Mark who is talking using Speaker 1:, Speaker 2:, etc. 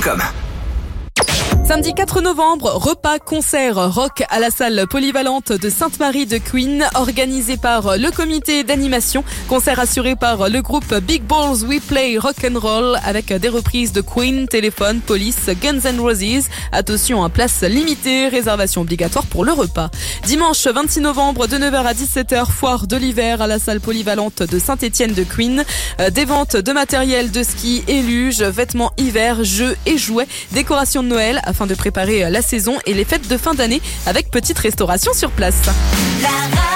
Speaker 1: radioscoop.com.
Speaker 2: Samedi 4 novembre, repas, concert, rock à la salle polyvalente de Sainte-Marie de Queen, organisé par le comité d'animation. Concert assuré par le groupe Big Balls We Play Rock'n'Roll avec des reprises de Queen, Téléphone, Police, Guns N' Roses. Attention, place limitée, réservation obligatoire pour le repas. Dimanche 26 novembre de 9h à 17h, foire de l'hiver à la salle polyvalente de Saint-Étienne de Queen. Des ventes de matériel de ski et luge, vêtements hiver, jeux et jouets, décoration de Noël afin de préparer la saison et les fêtes de fin d'année avec petite restauration sur place.